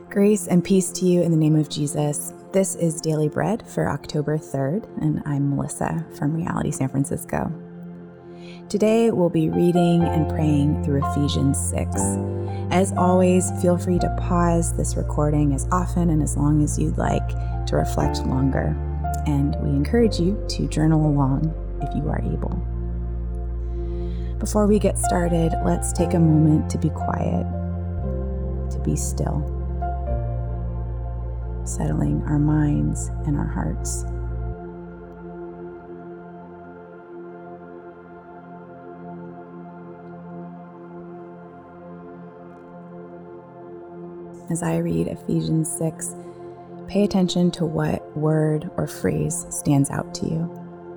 Grace and peace to you in the name of Jesus. This is Daily Bread for October 3rd, and I'm Melissa from Reality San Francisco. Today we'll be reading and praying through Ephesians 6. As always, feel free to pause this recording as often and as long as you'd like to reflect longer, and we encourage you to journal along if you are able. Before we get started, let's take a moment to be quiet, to be still, settling our minds and our hearts. As I read Ephesians 6, pay attention to what word or phrase stands out to you.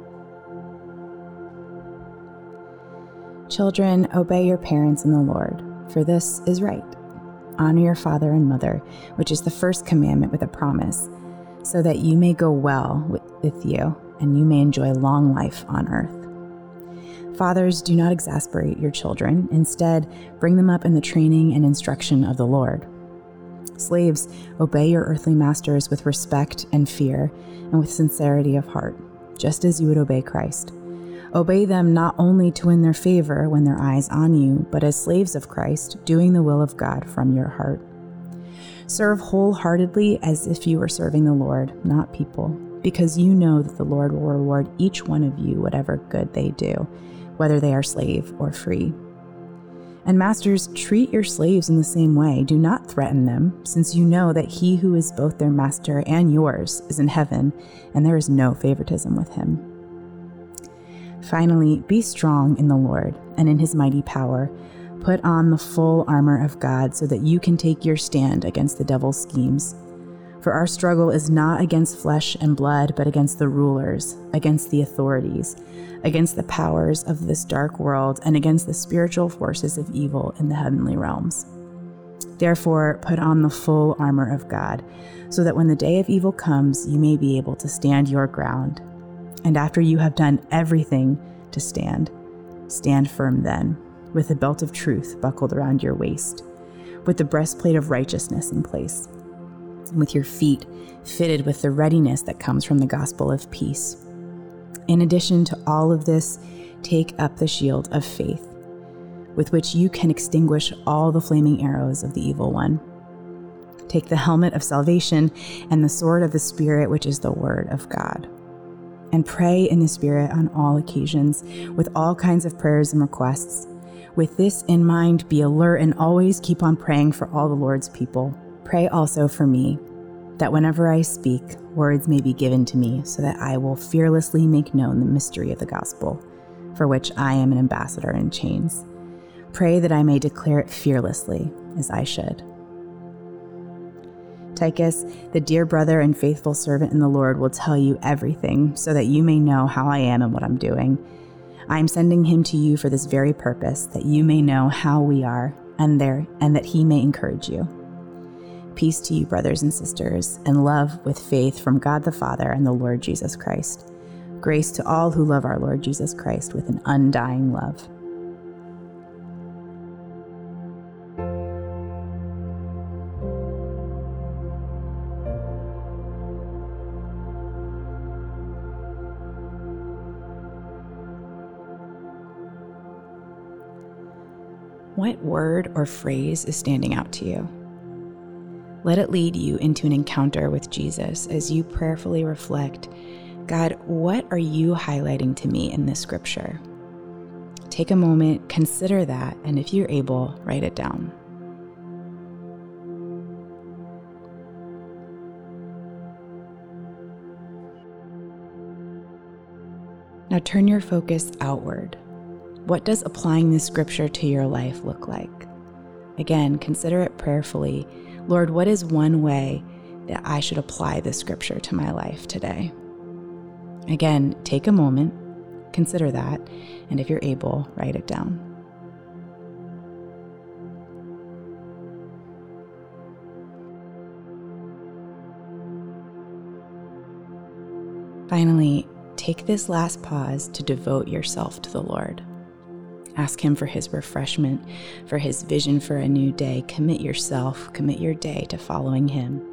Children, obey your parents in the Lord, for this is right. Honor your father and mother, which is the first commandment with a promise, so that you may go well with you and you may enjoy long life on earth. Fathers, do not exasperate your children. Instead, bring them up in the training and instruction of the Lord. Slaves, obey your earthly masters with respect and fear and with sincerity of heart, just as you would obey Christ. Obey them not only to win their favor when their eyes on you, but as slaves of Christ, doing the will of God from your heart. Serve wholeheartedly as if you were serving the Lord, not people, because you know that the Lord will reward each one of you whatever good they do, whether they are slave or free. And masters, treat your slaves in the same way. Do not threaten them, since you know that he who is both their master and yours is in heaven, and there is no favoritism with him. Finally, be strong in the Lord and in his mighty power. Put on the full armor of God so that you can take your stand against the devil's schemes. For our struggle is not against flesh and blood, but against the rulers, against the authorities, against the powers of this dark world, and against the spiritual forces of evil in the heavenly realms. Therefore, put on the full armor of God, so that when the day of evil comes, you may be able to stand your ground. And after you have done everything to stand, stand firm then, with the belt of truth buckled around your waist, with the breastplate of righteousness in place, and with your feet fitted with the readiness that comes from the gospel of peace. In addition to all of this, take up the shield of faith, with which you can extinguish all the flaming arrows of the evil one. Take the helmet of salvation and the sword of the Spirit, which is the word of God. And pray in the Spirit on all occasions, with all kinds of prayers and requests. With this in mind, be alert and always keep on praying for all the Lord's people. Pray also for me, that whenever I speak, words may be given to me, so that I will fearlessly make known the mystery of the gospel, for which I am an ambassador in chains. Pray that I may declare it fearlessly, as I should. Tychus, the dear brother and faithful servant in the Lord, will tell you everything so that you may know how I am and what I'm doing. I am sending him to you for this very purpose, that you may know how we are and that he may encourage you. Peace to you, brothers and sisters, and love with faith from God the Father and the Lord Jesus Christ. Grace to all who love our Lord Jesus Christ with an undying love. What word or phrase is standing out to you? Let it lead you into an encounter with Jesus as you prayerfully reflect, God, what are you highlighting to me in this scripture? Take a moment, consider that, and if you're able, write it down. Now turn your focus outward. What does applying this scripture to your life look like? Again, consider it prayerfully. Lord, what is one way that I should apply this scripture to my life today? Again, take a moment, consider that, and if you're able, write it down. Finally, take this last pause to devote yourself to the Lord. Ask him for his refreshment, for his vision for a new day. Commit yourself, commit your day to following him.